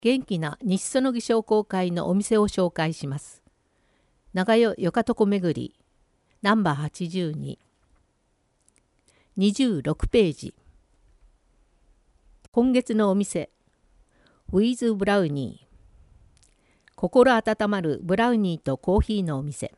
元気な西園木商工会のお店を紹介します。長代よかとこ巡りナンバー82、26ページ。今月のお店、ウィズ・ブラウニー、心温まるブラウニーとコーヒーのお店。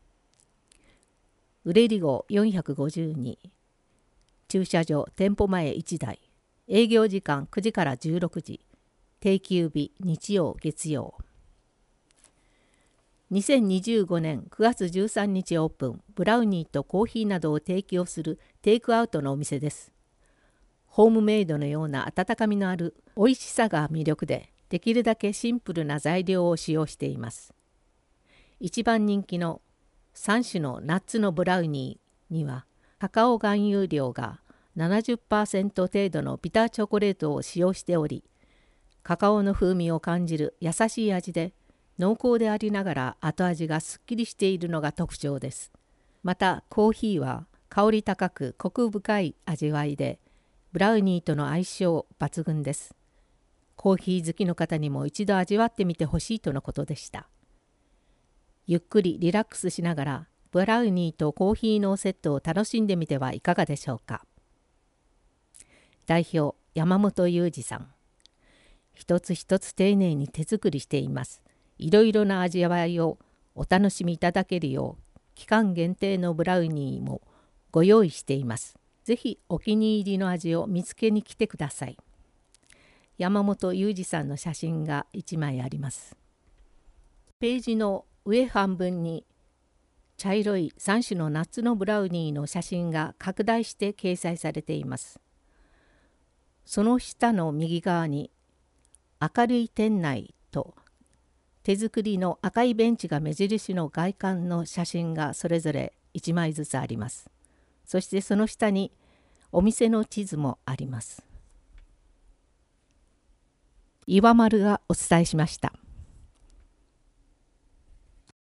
売れり号452、駐車場店舗前1台、営業時間9時から16時、定休日日曜月曜。2025年9月13日オープン、ブラウニーとコーヒーなどを提供するテイクアウトのお店です。ホームメイドのような温かみのある美味しさが魅力で、できるだけシンプルな材料を使用しています。一番人気の3種のナッツのブラウニーには、カカオ含有量が 70% 程度のビターチョコレートを使用しており、カカオの風味を感じる優しい味で、濃厚でありながら後味がすっきりしているのが特徴です。またコーヒーは香り高くコク深い味わいで、ブラウニーとの相性抜群です。コーヒー好きの方にも一度味わってみてほしいとのことでした。ゆっくりリラックスしながらブラウニーとコーヒーのセットを楽しんでみてはいかがでしょうか。代表山本裕二さん。一つ一つ丁寧に手作りしています。いろいろな味わいをお楽しみいただけるよう、期間限定のブラウニーもご用意しています。ぜひお気に入りの味を見つけに来てください。山本裕二さんの写真が1枚あります。ページの上半分に茶色い3種のナッツのブラウニーの写真が拡大して掲載されています。その下の右側に明るい店内と手作りの赤いベンチが目印の外観の写真がそれぞれ1枚ずつあります。そしてその下にお店の地図もあります。岩丸がお伝えしました。